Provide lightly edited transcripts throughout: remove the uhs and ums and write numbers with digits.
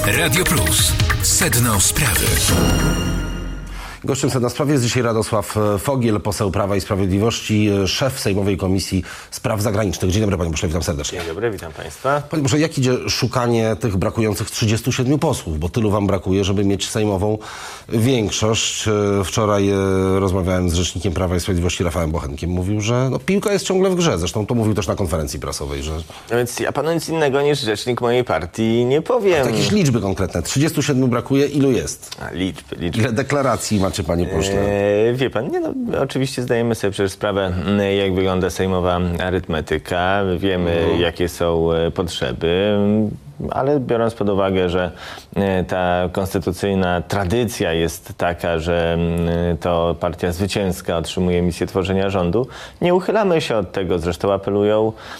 Radio Plus. Sedno sprawy. Gościem Sedna Sprawy jest dzisiaj Radosław Fogiel, poseł Prawa i Sprawiedliwości, szef Sejmowej Komisji Spraw Zagranicznych. Dzień dobry, panie pośle, witam serdecznie. Dzień dobry, witam państwa. Panie pośle, jak idzie szukanie tych brakujących 37 posłów? Bo tylu wam brakuje, żeby mieć sejmową większość. Wczoraj rozmawiałem z rzecznikiem Prawa i Sprawiedliwości Rafałem Bochenkiem. Mówił, że piłka jest ciągle w grze. Zresztą to mówił też na konferencji prasowej, że... No więc ja panu nic innego niż rzecznik mojej partii nie powiem. Jakieś liczby konkretne. 37 brakuje. Ilu jest? Liczby. Ile deklaracji macie, panie pośle? Wie pan, oczywiście zdajemy sobie przecież sprawę, jak wygląda sejmowa arytmetyka. Wiemy, jakie są potrzeby. Ale biorąc pod uwagę, że ta konstytucyjna tradycja jest taka, że to partia zwycięska otrzymuje misję tworzenia rządu, nie uchylamy się od tego. Zresztą apeluje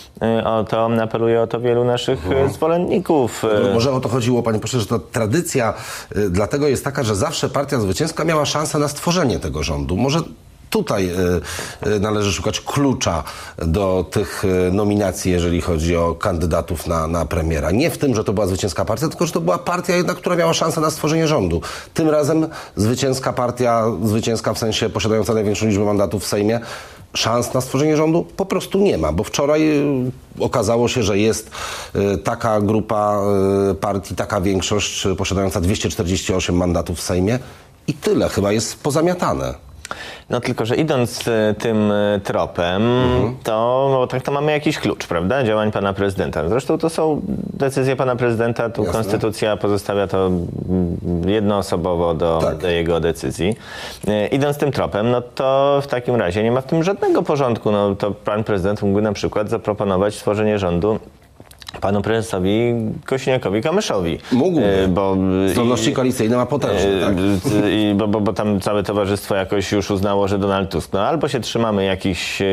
o to wielu naszych zwolenników. Może o to chodziło, panie pośle, że ta tradycja dlatego jest taka, że zawsze partia zwycięska miała szansę na stworzenie tego rządu. Może tutaj należy szukać klucza do tych nominacji, jeżeli chodzi o kandydatów na premiera. Nie w tym, że to była zwycięska partia, tylko że to była partia jednak, która miała szansę na stworzenie rządu. Tym razem zwycięska partia, zwycięska w sensie posiadająca największą liczbę mandatów w Sejmie, szans na stworzenie rządu po prostu nie ma, bo wczoraj okazało się, że jest taka grupa partii, taka większość posiadająca 248 mandatów w Sejmie i tyle chyba jest pozamiatane. No tylko, że idąc tym tropem, to mamy jakiś klucz, prawda? Działań pana prezydenta. Zresztą to są decyzje pana prezydenta, tu Jasne. Konstytucja pozostawia to jednoosobowo do jego decyzji. Idąc tym tropem, no to w takim razie nie ma w tym żadnego porządku. No to pan prezydent mógłby na przykład zaproponować stworzenie rządu panu prezesowi Kosiniakowi-Kamyszowi. Mógłby, bo zdolności koalicyjne ma potężne. Tak? Bo tam całe towarzystwo jakoś już uznało, że Donald Tusk. No albo się trzymamy jakichś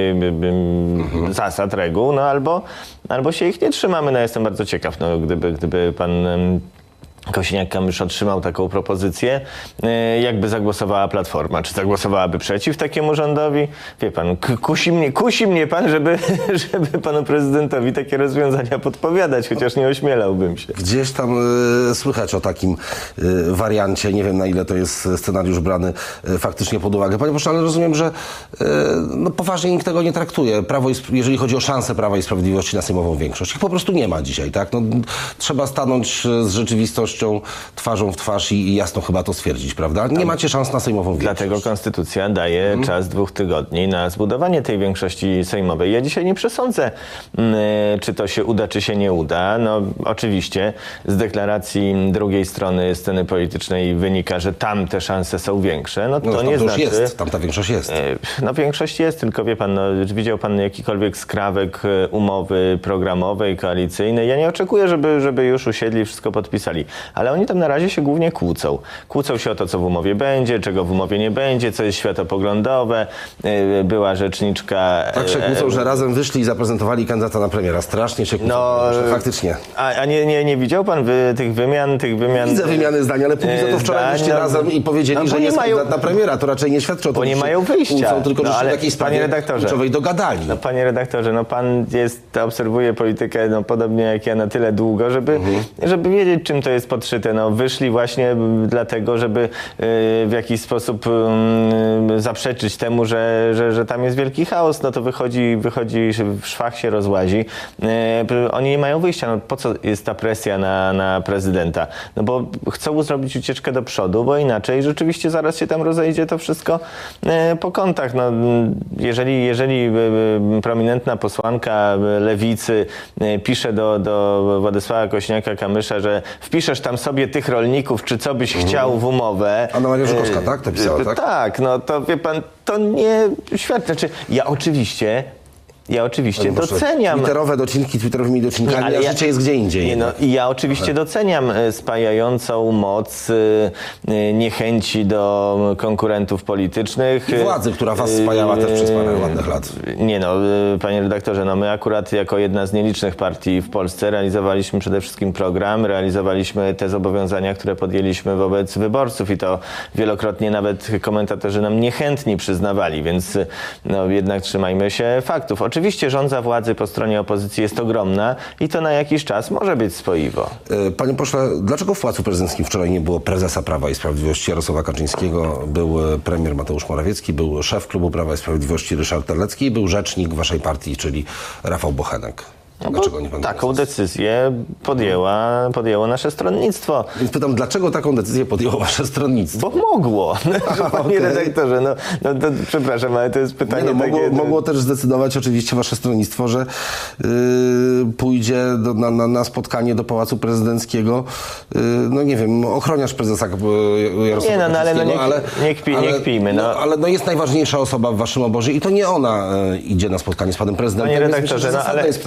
zasad, reguł, no albo się ich nie trzymamy. No jestem bardzo ciekaw, no gdyby pan Kosiniak-Kamysz otrzymał taką propozycję, jakby zagłosowała Platforma. Czy zagłosowałaby przeciw takiemu rządowi? Wie pan, kusi mnie pan, żeby panu prezydentowi takie rozwiązania podpowiadać, chociaż nie ośmielałbym się. Gdzieś tam słychać o takim wariancie. Nie wiem, na ile to jest scenariusz brany faktycznie pod uwagę. Panie pośle, ale rozumiem, że poważnie nikt tego nie traktuje. Jeżeli chodzi o szansę Prawa i Sprawiedliwości na sejmową większość. Ich po prostu nie ma dzisiaj, tak? Trzeba stanąć z rzeczywistością twarzą w twarz i jasno chyba to stwierdzić, prawda? Nie macie szans na sejmową większość. Dlatego konstytucja daje czas 2 tygodni na zbudowanie tej większości sejmowej. Ja dzisiaj nie przesądzę, czy to się uda, czy się nie uda. No oczywiście z deklaracji drugiej strony sceny politycznej wynika, że tam te szanse są większe. No to nie znaczy... Tam ta większość jest. No większość jest, tylko wie pan, widział pan jakikolwiek skrawek umowy programowej, koalicyjnej. Ja nie oczekuję, żeby już usiedli i wszystko podpisali. Ale oni tam na razie się głównie kłócą. Kłócą się o to, co w umowie będzie, czego w umowie nie będzie, co jest światopoglądowe. Była rzeczniczka... Tak się kłócą, że razem wyszli i zaprezentowali kandydata na premiera. Strasznie się kłócą. Faktycznie. A nie widział pan tych wymian? Widzę wymiany zdań, ale póki co to wczoraj wyszli razem i powiedzieli, że jest kandydat na premiera. To raczej nie świadczy o tym, bo nie mają wyjścia. Kłócą, tylko że się w jakiejś sprawie kluczowej dogadali. No panie redaktorze, pan obserwuje politykę podobnie jak ja na tyle długo, żeby wiedzieć, czym to jest podszyte. Wyszli właśnie dlatego, żeby w jakiś sposób zaprzeczyć temu, że tam jest wielki chaos. No to wychodzi, w szwach się rozłazi. Oni nie mają wyjścia. Po co jest ta presja na prezydenta? No bo chcą zrobić ucieczkę do przodu, bo inaczej rzeczywiście zaraz się tam rozejdzie to wszystko po kątach. No, jeżeli prominentna posłanka Lewicy pisze do Władysława Kosiniaka-Kamysza, że wpiszesz tam sobie tych rolników, czy co byś chciał w umowę. Anna Maria Żukowska, tak? To pisała, tak? Tak, to wie pan, to nie świadczy. Znaczy, ja oczywiście doceniam... Literowe docinki twitterowymi docinkami, a życie jest gdzie indziej. Ja oczywiście doceniam spajającą moc niechęci do konkurentów politycznych. I władzy, która was spajała też przez parę ładnych lat. Panie redaktorze, my akurat jako jedna z nielicznych partii w Polsce realizowaliśmy przede wszystkim program, realizowaliśmy te zobowiązania, które podjęliśmy wobec wyborców i to wielokrotnie nawet komentatorzy nam niechętni przyznawali, więc jednak trzymajmy się faktów. oczywiście żądza władzy po stronie opozycji jest ogromna i to na jakiś czas może być spoiwo. Panie pośle, dlaczego w Pałacu Prezydenckim wczoraj nie było prezesa Prawa i Sprawiedliwości Jarosława Kaczyńskiego, był premier Mateusz Morawiecki, był szef klubu Prawa i Sprawiedliwości Ryszard Terlecki i był rzecznik waszej partii, czyli Rafał Bochenek? Dlaczego nie pan taką decyzję podjęło nasze stronnictwo. Więc pytam, dlaczego taką decyzję podjęło wasze stronnictwo? Bo mogło. Panie redaktorze, to przepraszam, ale to jest pytanie mogło też zdecydować oczywiście wasze stronnictwo, że pójdzie na spotkanie do Pałacu Prezydenckiego, no nie wiem, ochroniarz prezesa Jarosława Kaczyńskiego. Nie kpijmy. Ale jest najważniejsza osoba w waszym obozie i to nie ona idzie na spotkanie z panem prezydentem. Panie redaktorze,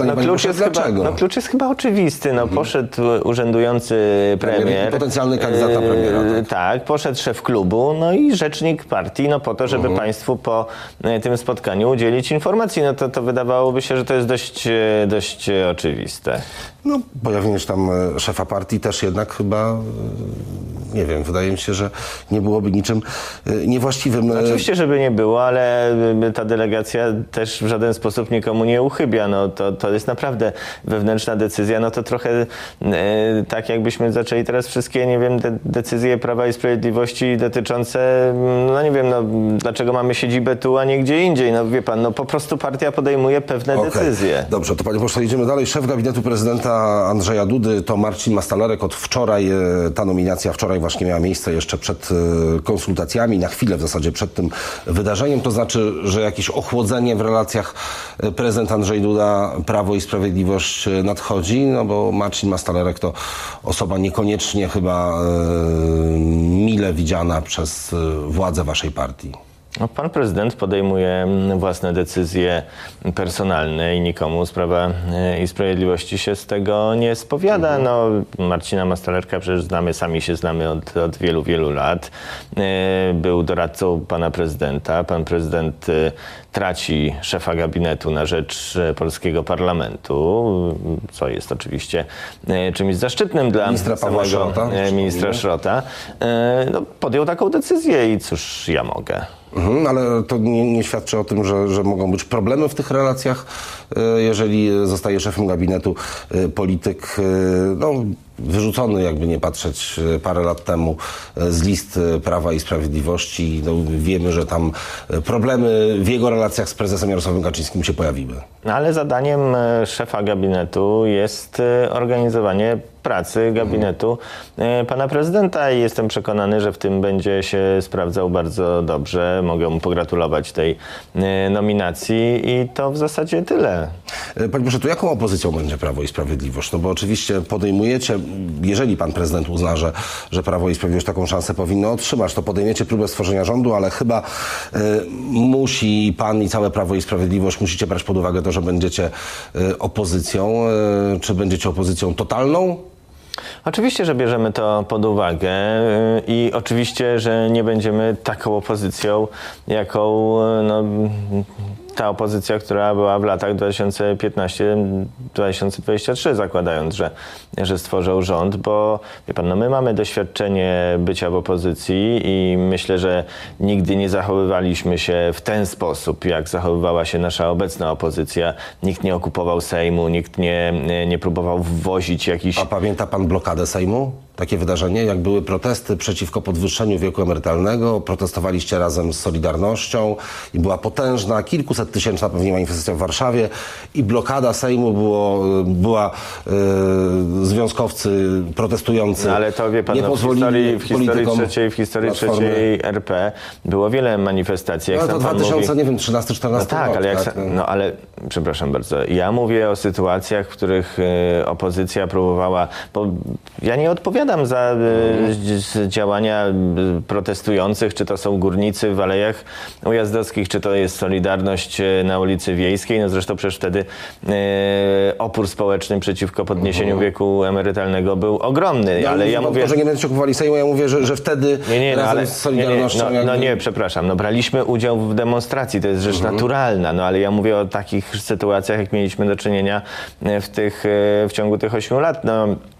klucz jest chyba oczywisty. Poszedł urzędujący premier. Potencjalny kandydat na premiera. Tak, poszedł szef klubu, i rzecznik partii, po to, żeby państwu po tym spotkaniu udzielić informacji. To wydawałoby się, że to jest dość oczywiste. Pojawienie się tam szefa partii też jednak chyba, nie wiem, wydaje mi się, że nie byłoby niczym niewłaściwym. Oczywiście, żeby nie było, ale ta delegacja też w żaden sposób nikomu nie uchybia. To jest naprawdę wewnętrzna decyzja. To trochę tak, jakbyśmy zaczęli teraz wszystkie, nie wiem, decyzje Prawa i Sprawiedliwości dotyczące, nie wiem, dlaczego mamy siedzibę tu, a nie gdzie indziej. Wie pan, po prostu partia podejmuje pewne decyzje. Dobrze, to panie pośle, idziemy dalej. Szef gabinetu prezydenta Andrzeja Dudy to Marcin Mastalerek. Od wczoraj, ta nominacja wczoraj właśnie miała miejsce jeszcze przed konsultacjami, na chwilę w zasadzie przed tym wydarzeniem. To znaczy, że jakieś ochłodzenie w relacjach prezydent Andrzej Duda, Prawo i Sprawiedliwość nadchodzi, bo Marcin Mastalerek to osoba niekoniecznie chyba mile widziana przez władze waszej partii. Pan prezydent podejmuje własne decyzje personalne i nikomu z Prawa i Sprawiedliwości się z tego nie spowiada. Marcina Mastalerka przecież sami się znamy od wielu, wielu lat. Był doradcą pana prezydenta. Pan prezydent traci szefa gabinetu na rzecz polskiego parlamentu, co jest oczywiście czymś zaszczytnym dla ministra Szrota. Podjął taką decyzję i cóż ja mogę. Ale to nie świadczy o tym, że mogą być problemy w tych relacjach, jeżeli zostaje szefem gabinetu polityk, wyrzucony, jakby nie patrzeć, parę lat temu z list Prawa i Sprawiedliwości. Wiemy, że tam problemy w jego relacjach z prezesem Jarosławem Kaczyńskim się pojawiły. Ale zadaniem szefa gabinetu jest organizowanie pracy gabinetu pana prezydenta i jestem przekonany, że w tym będzie się sprawdzał bardzo dobrze. Mogę mu pogratulować tej nominacji i to w zasadzie tyle. Panie proszę, to jaką opozycją będzie Prawo i Sprawiedliwość? Bo oczywiście podejmujecie, jeżeli pan prezydent uzna, że Prawo i Sprawiedliwość taką szansę powinno otrzymać, to podejmiecie próbę stworzenia rządu, ale chyba musi pan i całe Prawo i Sprawiedliwość musicie brać pod uwagę to, że będziecie opozycją. Czy będziecie opozycją totalną? Oczywiście, że bierzemy to pod uwagę i oczywiście, że nie będziemy taką opozycją, jaką ta opozycja, która była w latach 2015-2023, zakładając, że stworzą rząd, bo wie pan, my mamy doświadczenie bycia w opozycji i myślę, że nigdy nie zachowywaliśmy się w ten sposób, jak zachowywała się nasza obecna opozycja. Nikt nie okupował Sejmu, nikt nie próbował wwozić jakichś... A pamięta pan blokadę Sejmu? Takie wydarzenie, jak były protesty przeciwko podwyższeniu wieku emerytalnego, protestowaliście razem z Solidarnością i była potężna, kilkusettysięczna pewnie manifestacja w Warszawie i blokada Sejmu była związkowcy protestujący. Ale to wie pan, nie pozwolili w historii trzeciej RP było wiele manifestacji. To 2013-14 tak, rok. Ale przepraszam bardzo, ja mówię o sytuacjach, w których opozycja próbowała, bo ja nie odpowiadam za działania protestujących, czy to są górnicy w Alejach Ujazdowskich, czy to jest Solidarność na ulicy Wiejskiej. Zresztą przecież wtedy opór społeczny przeciwko podniesieniu wieku emerytalnego był ogromny. Ale ja mówię, że nie będziecie okupowali Sejmu, ja mówię, że wtedy razem z Solidarnością... przepraszam, braliśmy udział w demonstracji, to jest rzecz naturalna, ale ja mówię o takich sytuacjach, jak mieliśmy do czynienia w ciągu tych 8 lat.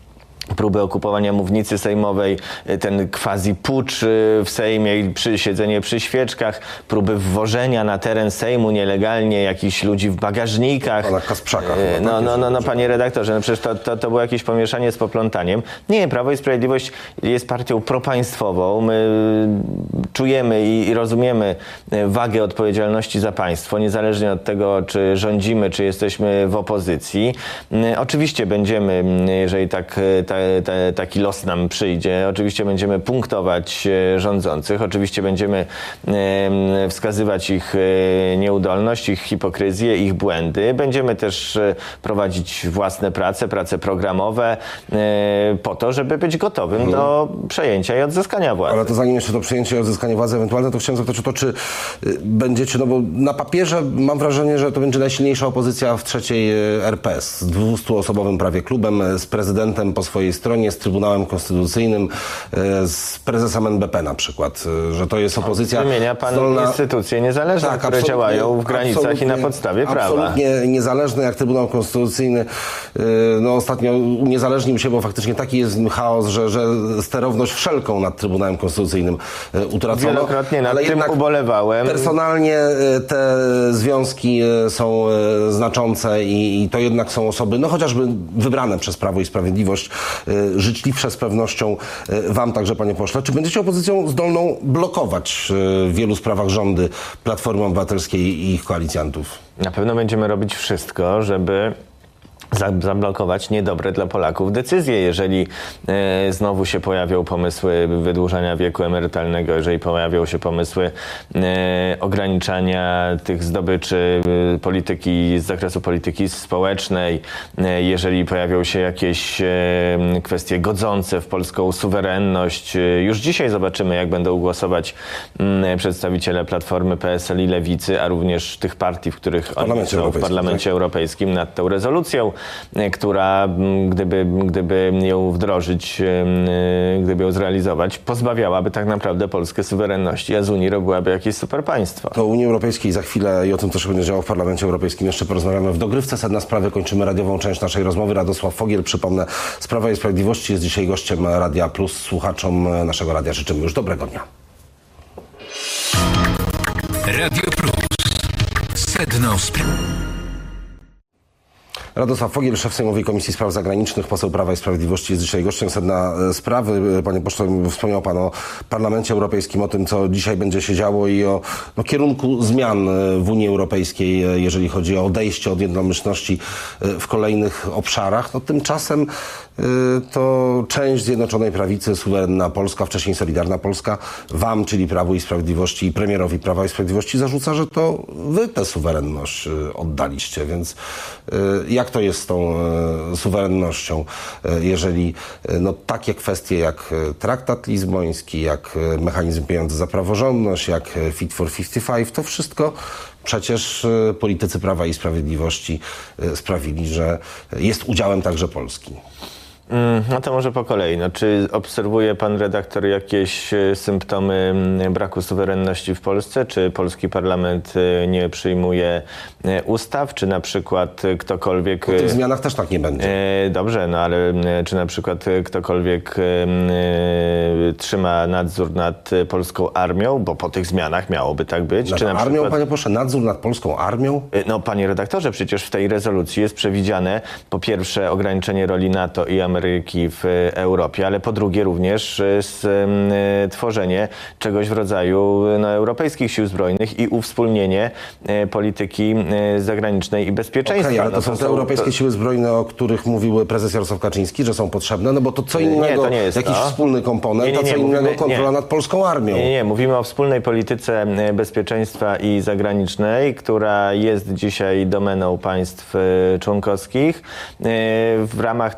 próby okupowania mównicy sejmowej, ten quasi-pucz w Sejmie i siedzenie przy świeczkach, próby wwożenia na teren Sejmu nielegalnie jakichś ludzi w bagażnikach. Pana Kasprzaka. Panie redaktorze, przecież to było jakieś pomieszanie z poplątaniem. Nie, Prawo i Sprawiedliwość jest partią propaństwową. My czujemy i rozumiemy wagę odpowiedzialności za państwo, niezależnie od tego, czy rządzimy, czy jesteśmy w opozycji. Oczywiście będziemy, jeżeli taki los nam przyjdzie, oczywiście będziemy punktować rządzących, oczywiście będziemy wskazywać ich nieudolność, ich hipokryzję, ich błędy. Będziemy też prowadzić własne prace programowe po to, żeby być gotowym do przejęcia i odzyskania władzy. Ale to zanim jeszcze to przejęcie i odzyskanie władzy ewentualne, to chciałem zapytać o to, czy będziecie, no bo na papierze mam wrażenie, że to będzie najsilniejsza opozycja w trzeciej RP, z 200-osobowym prawie klubem, z prezydentem po swojej stronie, z Trybunałem Konstytucyjnym, z prezesem NBP na przykład, że to jest opozycja wymienia pan zdolna... instytucje niezależne, które działają w granicach i na podstawie prawa. Absolutnie niezależne, jak Trybunał Konstytucyjny. No ostatnio uniezależnił się, bo faktycznie taki jest chaos, że sterowność wszelką nad Trybunałem Konstytucyjnym utracono. Wielokrotnie nad tym ubolewałem. Personalnie te związki są znaczące i to jednak są osoby, no chociażby wybrane przez Prawo i Sprawiedliwość, życzliwsze z pewnością wam także, panie pośle. Czy będziecie opozycją zdolną blokować w wielu sprawach rządy Platformy Obywatelskiej i ich koalicjantów? Na pewno będziemy robić wszystko, żeby zablokować niedobre dla Polaków decyzje. Jeżeli znowu się pojawią pomysły wydłużania wieku emerytalnego, jeżeli pojawią się pomysły ograniczania tych zdobyczy polityki z zakresu polityki społecznej, jeżeli pojawią się jakieś kwestie godzące w polską suwerenność. Już dzisiaj zobaczymy, jak będą głosować przedstawiciele Platformy, PSL i Lewicy, a również tych partii, w których oni są w Parlamencie Europejskim nad tą rezolucją, która, gdyby ją wdrożyć, gdyby ją zrealizować, pozbawiałaby tak naprawdę Polskę suwerenności, a z Unii robiłaby jakieś superpaństwo. To Unii Europejskiej za chwilę i o tym, co się będzie działo w Parlamencie Europejskim, jeszcze porozmawiamy w dogrywce. Sedna sprawy. Kończymy radiową część naszej rozmowy. Radosław Fogiel, przypomnę, z Prawa i Sprawiedliwości, jest dzisiaj gościem Radia Plus. Słuchaczom naszego radia życzymy już dobrego dnia. Radio Plus. Sedno sprawy. Radosław Fogiel, szef Sejmowej Komisji Spraw Zagranicznych, poseł Prawa i Sprawiedliwości, jest dzisiaj gościem. Sedna sprawy. Panie pośle, wspomniał pan o Parlamencie Europejskim, o tym, co dzisiaj będzie się działo i o kierunku zmian w Unii Europejskiej, jeżeli chodzi o odejście od jednomyślności w kolejnych obszarach. No, tymczasem to część Zjednoczonej Prawicy, suwerenna Polska, wcześniej Solidarna Polska, wam, czyli Prawu i Sprawiedliwości i premierowi Prawa i Sprawiedliwości zarzuca, że to wy tę suwerenność oddaliście. Więc jak to jest z tą suwerennością, jeżeli takie kwestie jak traktat lizboński, jak mechanizm pieniądze za praworządność, jak Fit for 55, to wszystko przecież politycy Prawa i Sprawiedliwości sprawili, że jest udziałem także Polski. No to może po kolei. Czy obserwuje pan redaktor jakieś symptomy braku suwerenności w Polsce? Czy polski parlament nie przyjmuje ustaw? Czy na przykład ktokolwiek... Po tych zmianach też tak nie będzie. Dobrze, ale czy na przykład ktokolwiek trzyma nadzór nad polską armią? Bo po tych zmianach miałoby tak być. Nad czy na armią, przykład... panie pośle, nadzór nad polską armią? Panie redaktorze, przecież w tej rezolucji jest przewidziane po pierwsze ograniczenie roli NATO i Ameryki w Europie, ale po drugie również tworzenie czegoś w rodzaju europejskich sił zbrojnych i uwspólnienie polityki zagranicznej i bezpieczeństwa. Okej, ale to są te europejskie siły zbrojne, o których mówił prezes Jarosław Kaczyński, że są potrzebne, no bo to co innego, to jest jakiś wspólny komponent, a co innego kontrola nad polską armią. Nie, mówimy o wspólnej polityce bezpieczeństwa i zagranicznej, która jest dzisiaj domeną państw członkowskich. W ramach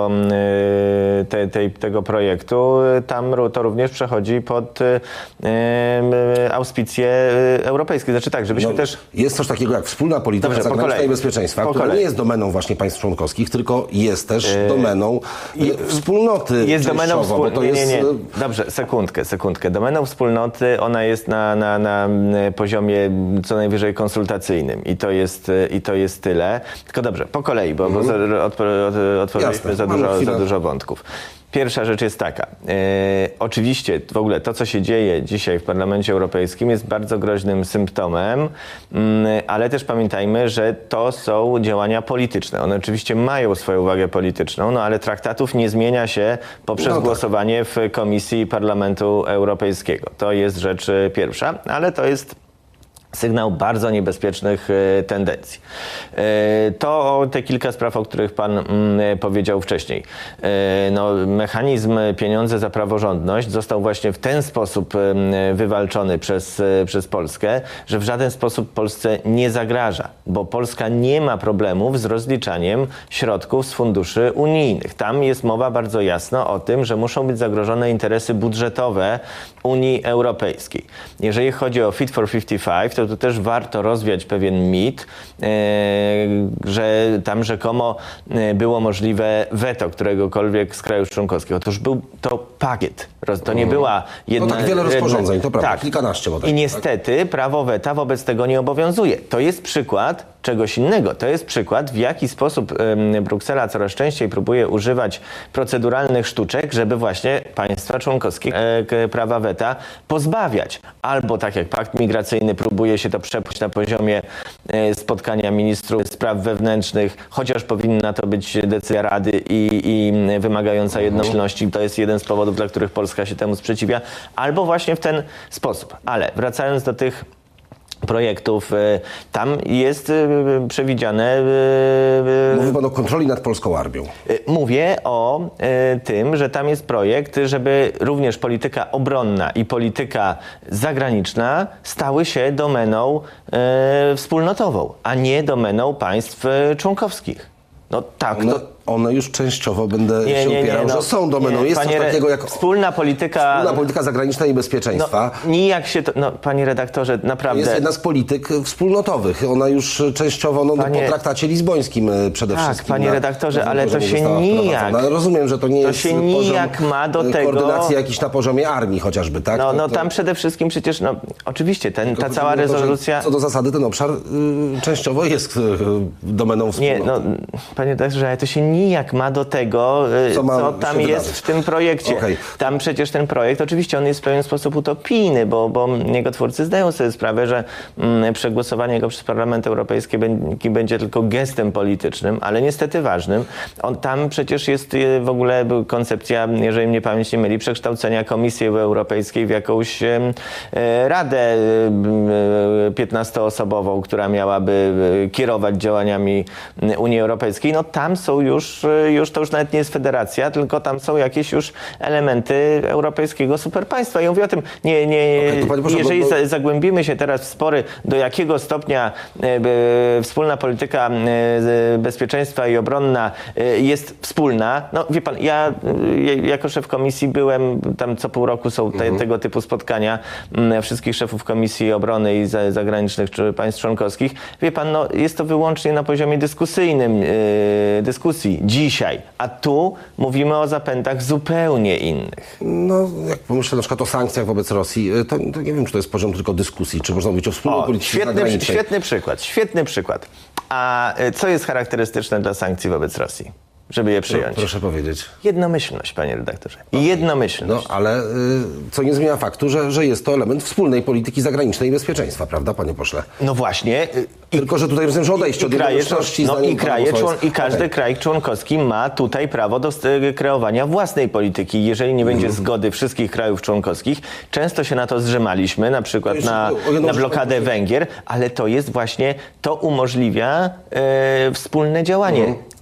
tego projektu, tam to również przechodzi pod auspicje europejskie. Znaczy tak, żebyśmy też... Jest coś takiego jak wspólna polityka zagraniczna i bezpieczeństwa, która nie jest domeną właśnie państw członkowskich, tylko jest też domeną wspólnoty. Jest domeną wspólnoty. Nie. Dobrze, sekundkę. Domeną wspólnoty, ona jest na poziomie co najwyżej konsultacyjnym i to jest tyle. Tylko dobrze, po kolei, bo odpowiedzieliśmy za dużo wątków. Pierwsza rzecz jest taka. Oczywiście w ogóle to, co się dzieje dzisiaj w Parlamencie Europejskim, jest bardzo groźnym symptomem, ale też pamiętajmy, że to są działania polityczne. One oczywiście mają swoją wagę polityczną, ale traktatów nie zmienia się poprzez głosowanie w Komisji Parlamentu Europejskiego. To jest rzecz pierwsza, ale to jest sygnał bardzo niebezpiecznych tendencji. To te kilka spraw, o których pan powiedział wcześniej. Mechanizm pieniądze za praworządność został właśnie w ten sposób wywalczony przez Polskę, że w żaden sposób Polsce nie zagraża, bo Polska nie ma problemów z rozliczaniem środków z funduszy unijnych. Tam jest mowa bardzo jasno o tym, że muszą być zagrożone interesy budżetowe Unii Europejskiej. Jeżeli chodzi o Fit for 55, to też warto rozwiać pewien mit, że tam rzekomo było możliwe weto któregokolwiek z krajów członkowskich. Otóż był to pakiet. To nie była jedna... tak wiele rozporządzeń, to prawda, kilkanaście bodaj. I niestety prawo weta wobec tego nie obowiązuje. To jest przykład czegoś innego. To jest przykład, w jaki sposób Bruksela coraz częściej próbuje używać proceduralnych sztuczek, żeby właśnie państwa członkowskie prawa weta pozbawiać. Albo tak jak pakt migracyjny próbuje się to przepchnąć na poziomie spotkania ministrów spraw wewnętrznych, chociaż powinna to być decyzja Rady i wymagająca jednomyślności. To jest jeden z powodów, dla których Polska się temu sprzeciwia. Albo właśnie w ten sposób. Ale wracając do tych projektów, tam jest przewidziane... Mówi pan o kontroli nad polską armią. Mówię o tym, że tam jest projekt, żeby również polityka obronna i polityka zagraniczna stały się domeną wspólnotową, a nie domeną państw członkowskich. No tak, one już częściowo będę się upierał, że są domeną. Jest coś takiego jak wspólna polityka zagraniczna i bezpieczeństwa. Nijak się to... panie redaktorze, naprawdę... Jest jedna z polityk wspólnotowych. Ona już częściowo po traktacie lizbońskim przede wszystkim. Tak, panie redaktorze, ale to się nijak... rozumiem, że to nie jest się nijak ma do tego... koordynacji jakiś na poziomie armii chociażby, tak? Tam przede wszystkim przecież, oczywiście, ta cała rezolucja... Co do zasady ten obszar częściowo jest domeną wspólnoty. Panie redaktorze, ale to się nijak ma do tego, co tam jest w tym projekcie. Okay. Tam przecież ten projekt, oczywiście on jest w pewien sposób utopijny, bo jego twórcy zdają sobie sprawę, że przegłosowanie go przez Parlament Europejski będzie tylko gestem politycznym, ale niestety ważnym. Tam przecież jest w ogóle koncepcja, jeżeli mnie pamięć nie myli, przekształcenia Komisji Europejskiej w jakąś radę 15-osobową, która miałaby kierować działaniami Unii Europejskiej. Tam są już to już nawet nie jest federacja, tylko tam są jakieś już elementy europejskiego superpaństwa. I mówię o tym, jeżeli zagłębimy się teraz w spory, do jakiego stopnia wspólna polityka bezpieczeństwa i obronna jest wspólna. Wie pan, ja jako szef komisji byłem, tam co pół roku są tego typu spotkania wszystkich szefów Komisji Obrony i Zagranicznych czy państw członkowskich. Wie pan, jest to wyłącznie na poziomie dyskusyjnym, dyskusji dzisiaj, a tu mówimy o zapędach zupełnie innych. Jak pomyślę na przykład o sankcjach wobec Rosji, to nie wiem, czy to jest poziom tylko dyskusji, czy można mówić o wspólnej polityce zagranicznej. Świetny przykład. A co jest charakterystyczne dla sankcji wobec Rosji? Żeby je przyjąć. Proszę powiedzieć. Jednomyślność, panie redaktorze. Jednomyślność. Ale co nie zmienia faktu, że jest to element wspólnej polityki zagranicznej i bezpieczeństwa, prawda, panie pośle? No właśnie. Tylko, że tutaj rozumiem, że odejście od jednomyślności... I każdy kraj członkowski ma tutaj prawo do kreowania własnej polityki. Jeżeli nie będzie zgody wszystkich krajów członkowskich, często się na to zrzymaliśmy, na przykład na blokadę Węgier, ale to jest właśnie, to umożliwia wspólne działanie.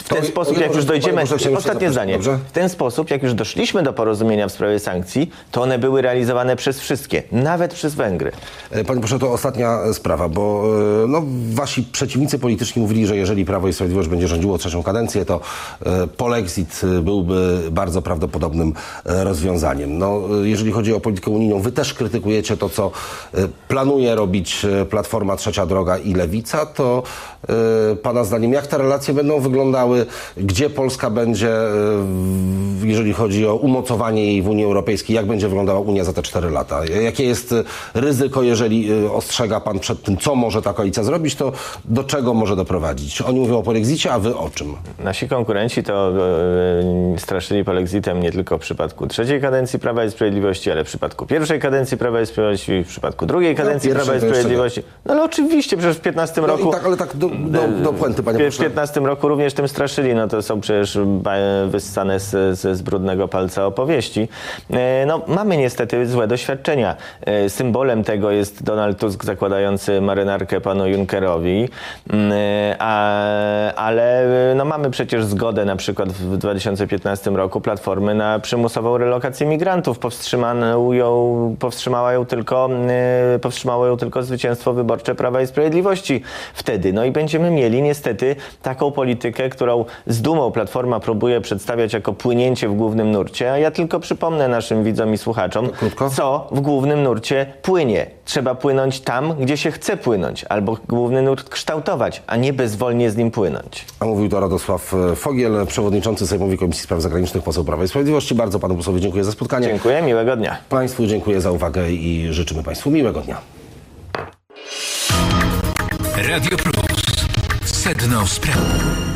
ten sposób, jak już dojdziemy... Ostatnie zdanie. Dobrze? W ten sposób, jak już doszliśmy do porozumienia w sprawie sankcji, to one były realizowane przez wszystkie, nawet przez Węgry. Panie proszę, to ostatnia sprawa, bo no, wasi przeciwnicy polityczni mówili, że jeżeli Prawo i Sprawiedliwość będzie rządziło trzecią kadencję, to polexit byłby bardzo prawdopodobnym rozwiązaniem. No, jeżeli chodzi o politykę unijną, wy też krytykujecie to, co planuje robić Platforma, Trzecia Droga i Lewica, to pana zdaniem, jak te relacje będą wyglądały, gdzie Polska będzie, jeżeli chodzi o umocowanie jej w Unii Europejskiej, jak będzie wyglądała Unia za te 4 lata? Jakie jest ryzyko, jeżeli ostrzega pan przed tym, co może ta koalicja zrobić, to do czego może doprowadzić? Oni mówią o polexicie, a wy o czym? Nasi konkurenci to straszyli polexitem nie tylko w przypadku trzeciej kadencji Prawa i Sprawiedliwości, ale w przypadku pierwszej kadencji Prawa i Sprawiedliwości, w przypadku drugiej kadencji Prawa i Sprawiedliwości. No ale oczywiście, przecież w 15 roku... I tak, ale tak do puenty, panie pośle. W 15 roku również tym straszyli, no to są przecież wyssane z brudnego palca opowieści. No, mamy niestety złe doświadczenia. Symbolem tego jest Donald Tusk zakładający marynarkę panu Junckerowi, ale no, mamy przecież zgodę na przykład w 2015 roku Platformy na przymusową relokację migrantów. Powstrzymało ją tylko zwycięstwo wyborcze Prawa i Sprawiedliwości wtedy. No i będziemy mieli niestety taką politykę, którą z dumą Platforma próbuje przedstawiać jako płynięcie w głównym nurcie, a ja tylko przypomnę naszym widzom i słuchaczom, co w głównym nurcie płynie. Trzeba płynąć tam, gdzie się chce płynąć, albo główny nurt kształtować, a nie bezwolnie z nim płynąć. A mówił to Radosław Fogiel, przewodniczący Sejmowej Komisji Spraw Zagranicznych, poseł Prawa i Sprawiedliwości. Bardzo panu posłowi dziękuję za spotkanie. Dziękuję, miłego dnia. Państwu dziękuję za uwagę i życzymy państwu miłego dnia. Radio Plus. Sedno sprawy.